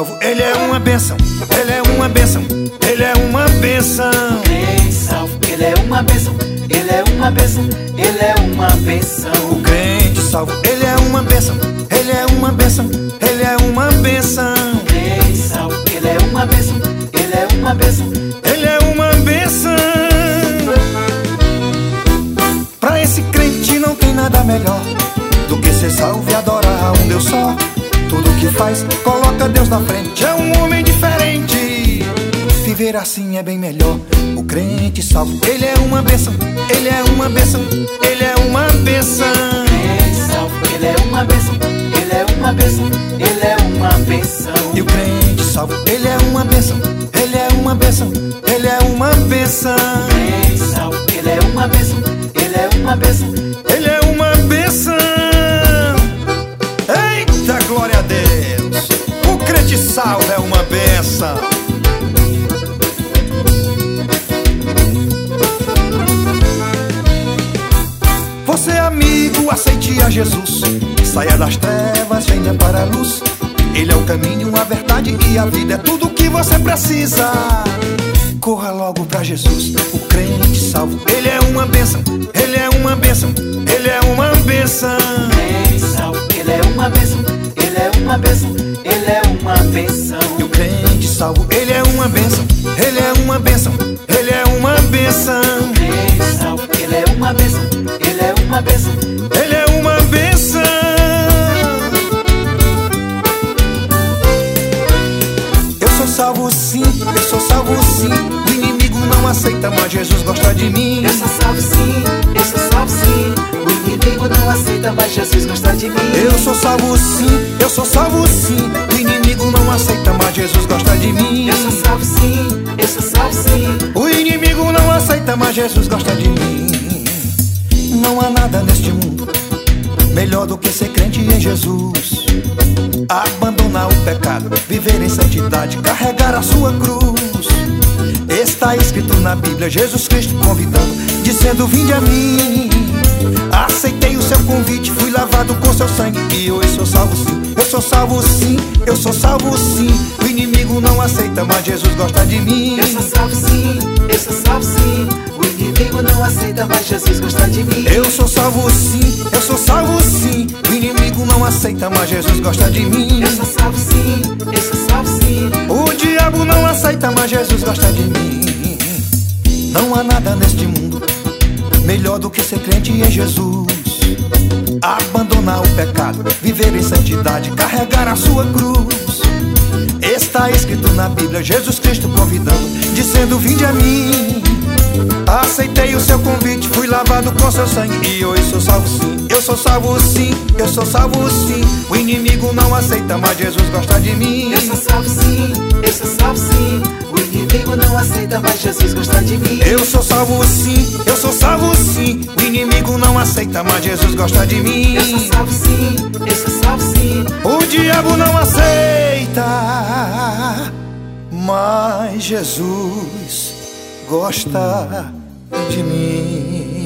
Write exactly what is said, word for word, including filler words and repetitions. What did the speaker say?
salvo, ele é uma bênção, ele é uma bênção, ele é uma bênção. Crente salvo, ele é uma bênção, ele é uma bênção, ele é uma bênção. O crente salvo, ele é uma bênção, ele é uma bênção, ele é uma bênção. Crente salvo, ele é uma bênção, ele é uma bênção, ele é uma bênção. Pra esse crente não tem nada melhor do que ser salvo e adorar a um Deus só. Tudo que faz, coloca Deus na frente, é um homem diferente. Viver assim é bem melhor. O crente salvo, ele é uma bênção, ele é uma bênção, ele é uma bênção. Crente salvo, ele é uma bênção, ele é uma bênção, ele é uma bênção. E o crente salvo, ele é uma bênção, ele é uma bênção, ele é uma bênção. Crente salvo, ele é uma bênção, ele é uma bênção, ele é uma bênção. Eita, glória a Deus! O crente salvo é uma bênção. Você, amigo, aceite a Jesus. Saia das trevas, venha para a luz. Ele é o caminho, a verdade e a vida. É tudo o que você precisa. Corra logo pra Jesus. O crente salvo, ele é uma bênção, ele é uma bênção, ele é uma bênção. Crente salvo, ele é uma bênção, ele é uma bênção, ele é uma bênção. E o crente salvo, ele é uma bênção, ele é uma bênção, ele é uma bênção. Crente salvo, ele é uma bênção, ele é uma bênção, ele é uma bênção. Eu sou salvo sim, eu sou salvo sim. O inimigo não aceita, mas Jesus gosta de mim. Eu sou salvo sim, eu sou salvo sim. O inimigo não aceita, mas Jesus gosta de mim. Eu sou salvo sim, eu sou salvo sim. O inimigo não aceita, mas Jesus gosta de mim. Eu sou salvo sim, eu sou salvo sim. O inimigo não aceita, mas Jesus gosta de mim. Não há nada neste mundo melhor do que ser crente em Jesus. Abandonar o pecado, viver em santidade, carregar a sua cruz. Está escrito na Bíblia, Jesus Cristo convidando, dizendo: vinde a mim. Aceitei o seu convite, fui lavado com seu sangue e hoje sou salvo sim. Eu sou salvo sim, eu sou salvo sim. O inimigo não aceita, mas Jesus gosta de mim. Eu sou salvo sim, eu sou salvo sim. O inimigo não aceita, mas Jesus gosta de mim. Eu sou salvo sim, eu sou salvo sim. O inimigo não aceita, mas Jesus gosta de mim. Eu sou salvo sim, eu sou salvo sim. O diabo não aceita, mas Jesus gosta de mim. Não há nada neste mundo melhor do que ser crente em Jesus. Abandonar o pecado, viver em santidade, carregar a sua cruz. Está escrito na Bíblia, Jesus Cristo convidando, dizendo: vinde a mim. Aceitei o seu convite, fui lavado com seu sangue e hoje sou salvo sim. Eu sou salvo sim, eu sou salvo sim. O inimigo não aceita, mas Jesus gosta de mim. Eu sou salvo sim, eu sou salvo sim. O inimigo não aceita, mas Jesus gosta de mim. Eu sou salvo sim, eu sou salvo sim. O inimigo não aceita, mas Jesus gosta de mim. Eu sou salvo sim, eu sou salvo sim. O diabo não aceita, mas Jesus gosta de mim.